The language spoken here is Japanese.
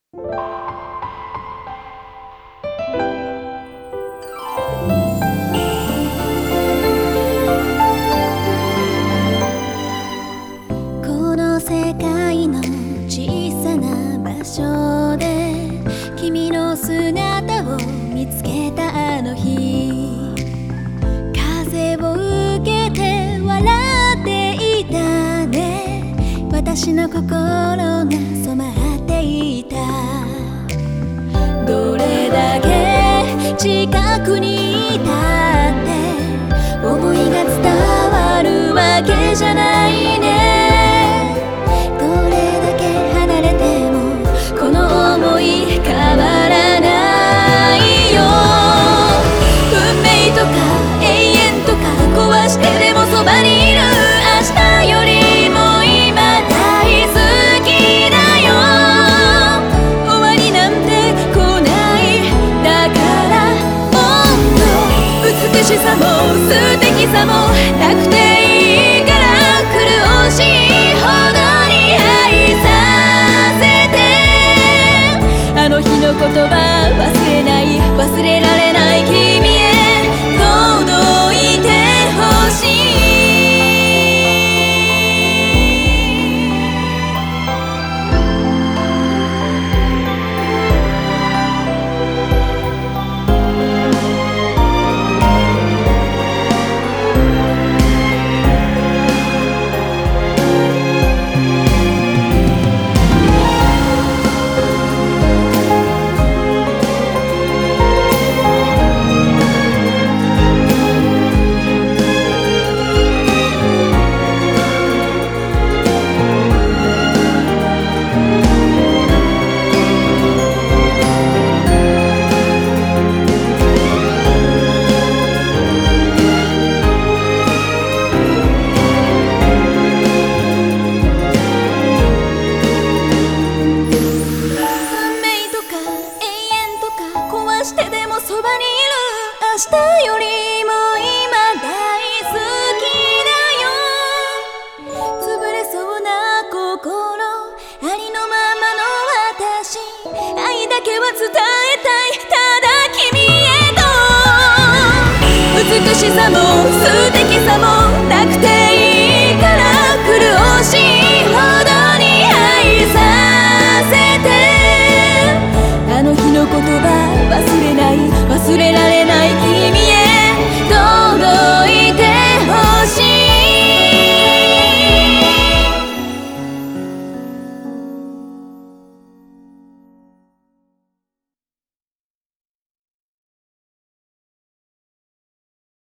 この世界の小さな場所で君の姿を見つけたあの日、風を受けて笑っていたね。私の心が染まっていた。どれだけ近くにいたって思いが伝わるわけじゃないね。どれだけ離れてもこの想い変わらないよ。運命とか永遠とか壊してでもそばにいる。明日よりも今大好きだよ。終わりなんて来ない。だからもっと美しさも素敵さもなくていいから、苦しいほどに愛させて。あの日の言葉忘れない、忘れられない君へ届いてほしい。してでもそばにいる。明日よりも今大好きだよ。潰れそうな心、ありのままの私、愛だけは伝えたい。ただ君へと。美しさも素敵さもなくていいから、苦しいほどに愛させて。あの日の言葉忘れない、忘れられない。